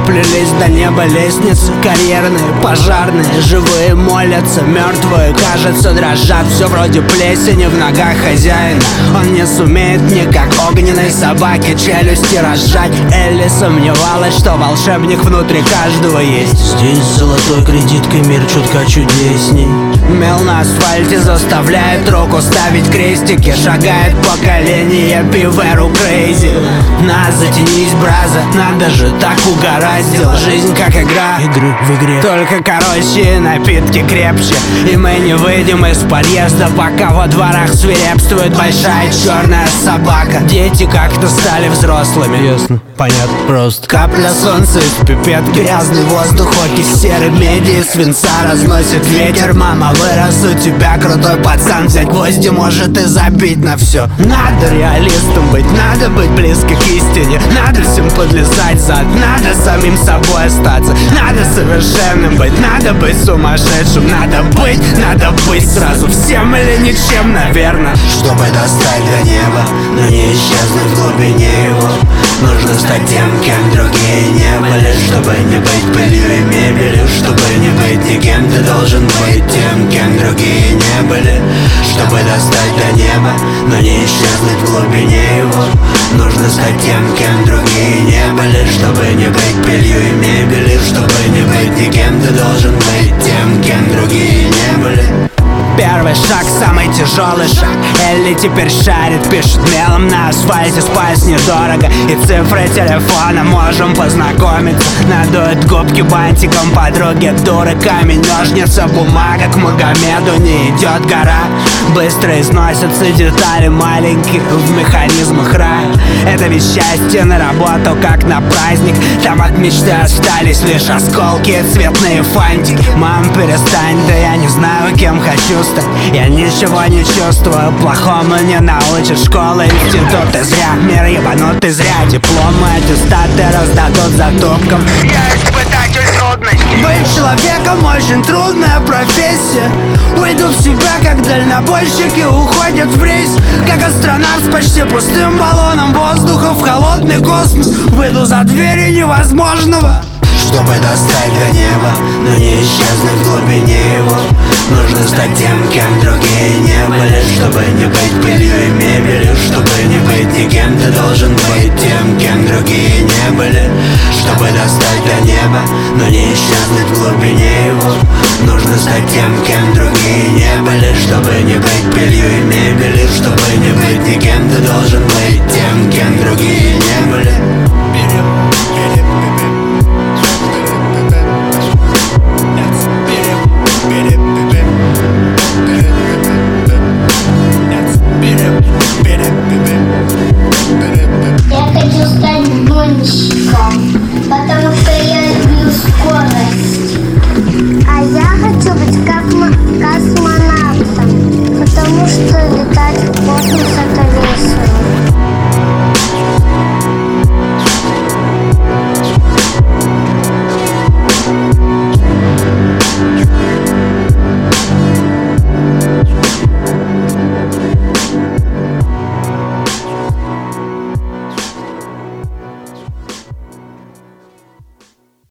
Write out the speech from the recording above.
доплелись до неба лестницы. Карьерные, пожарные, живые молятся, мертвые, кажется, дрожат. Все вроде плесени в ногах хозяина. Он не сумеет мне, как огненной собаке, челюсти разжать. Элли сомневалась, что волшебник внутри каждого есть. Здесь с золотой кредиткой мир чутка чудесней. Мел на асфальте заставляет руку ставить крестики. Шагает поколение пиверу крейзи. На, затянись, браза, надо же, так угораздило. Жизнь как игра, Игры в игре. только короче, напитки крепче. И мы не выйдем из подъезда, пока во дворах свирепствует большая черная собака. Дети как-то стали взрослыми. Ясно, понятно, просто. Капля солнца из пипет, грязный воздух, окись серой меди и свинца разносит ветер. Мама, вырос у тебя крутой пацан, взять гвозди может и забить на все. Надо реалистом быть, надо быть близко к истине. Надо всем подлезать зад, надо самим собой остаться. Надо совершенным быть, надо быть сумасшедшим. Надо быть сразу всем или ничем, наверное. Чтобы достать до неба, но не исчезнуть в глубине его. Нужно стать тем, кем другие не были. Чтобы не быть пылью и мебелью, чтобы не быть никем, ты должен быть тем, кем другие не были. Чтобы достать до неба, но не исчезнуть в глубине его. Нужно стать тем, кем другие не были. Чтобы не быть пылью и мебелью, чтобы не быть никем, ты должен быть тем, кем другие не были. Первый шаг, самый тяжелый шаг. Элли теперь шарит, пишет мелом на асфальте. Спать недорого, и цифры телефона можем познакомиться. Надует губки бантиком подруги, дуры. Камень, ножницы, бумага, к Магомеду не идет гора. Быстро износятся детали маленькие в механизмах рая. Это ведь счастье на работу, как на праздник. Там от мечты остались лишь осколки и цветные фантики. Мам, перестань, да я не знаю, кем хочу стать. Я ничего не чувствую, плохому не научит школа, институт. Ты зря, мир ебанутый зря. Дипломы, аттестаты раздадут затопкам. Я испытатель трудностей. Быть человеком очень трудная профессия. Уйду в себя, как дальнобойщики уходят в рейс. Как астронавт с почти пустым баллоном воздуха в холодный космос. Выйду за двери невозможного. Чтобы достать до неба, но не исчезнуть в глубине его. Нужно стать тем, кем другие не были. Чтобы не быть пылью и мебелью, чтобы не быть никем, ты должен быть тем, кем другие не были. Чтобы достать до неба, но не исчезнуть в глубине его. Нужно стать тем, кем другие не были. Чтобы не быть пылью и мебелью, чтобы не быть никем, ты должен быть тем, кем другие не были. Я хочу стать гонщиком, потому что я люблю скорость. А я хочу быть космонавтом, потому что